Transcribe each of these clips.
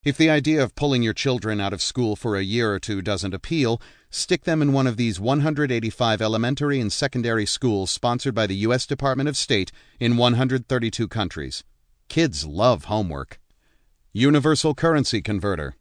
If the idea of pulling your children out of school for a year or two doesn't appeal, stick them in one of these 185 elementary and secondary schools sponsored by the U.S. Department of State in 132 countries. Kids love homework. Universal Currency Converter,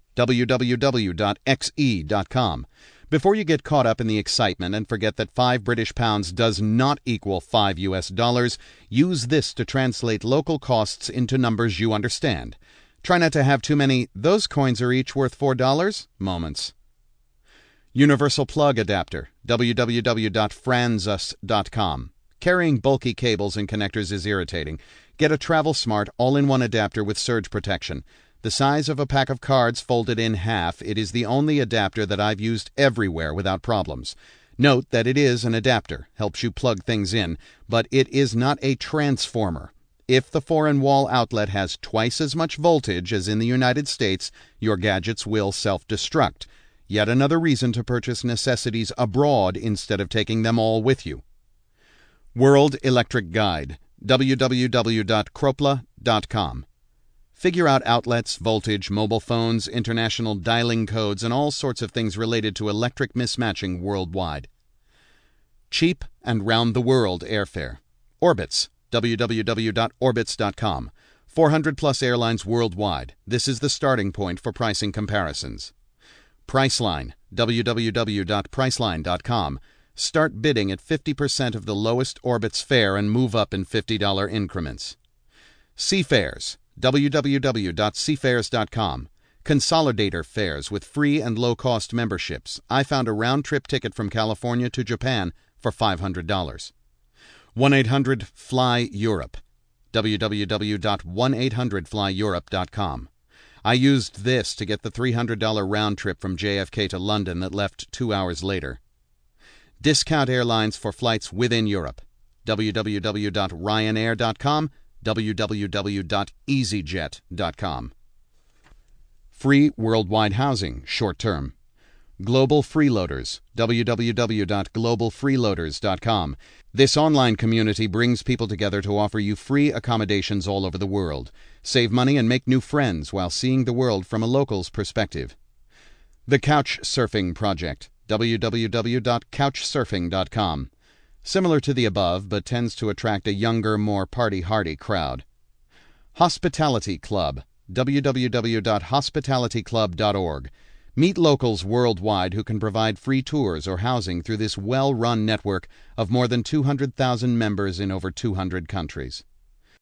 www.xe.com. Before you get caught up in the excitement and forget that 5 British pounds does not equal 5 US dollars, use this to translate local costs into numbers you understand. Try not to have too many "those coins are each worth $4" moments. Universal Plug Adapter, www.franzus.com. Carrying bulky cables and connectors is irritating. Get a Travel Smart all-in-one adapter with surge protection. The size of a pack of cards folded in half, it is the only adapter that I've used everywhere without problems. Note that it is an adapter, helps you plug things in, but it is not a transformer. If the foreign wall outlet has twice as much voltage as in the United States, your gadgets will self-destruct. Yet another reason to purchase necessities abroad instead of taking them all with you. World Electric Guide, www.kropla.com. Figure out outlets, voltage, mobile phones, international dialing codes, and all sorts of things related to electric mismatching worldwide. Cheap and round-the-world airfare. Orbitz, www.orbitz.com. 400-plus airlines worldwide. This is the starting point for pricing comparisons. Priceline, www.priceline.com. Start bidding at 50% of the lowest Orbitz fare and move up in $50 increments. Seafares, www.seafares.com. Consolidator fares with free and low-cost memberships. I found a round-trip ticket from California to Japan for $500. 1-800-FLY-EUROPE, www.1800flyeurope.com. I used this to get the $300 round trip from JFK to London that left 2 hours later. Discount airlines for flights within Europe, www.ryanair.com, www.easyjet.com. Free worldwide housing, short term. Global Freeloaders, www.globalfreeloaders.com. This online community brings people together to offer you free accommodations all over the world. Save money and make new friends while seeing the world from a local's perspective. The Couch Surfing Project, www.couchsurfing.com. Similar to the above, but tends to attract a younger, more party-hardy crowd. Hospitality Club, www.hospitalityclub.org. Meet locals worldwide who can provide free tours or housing through this well-run network of more than 200,000 members in over 200 countries.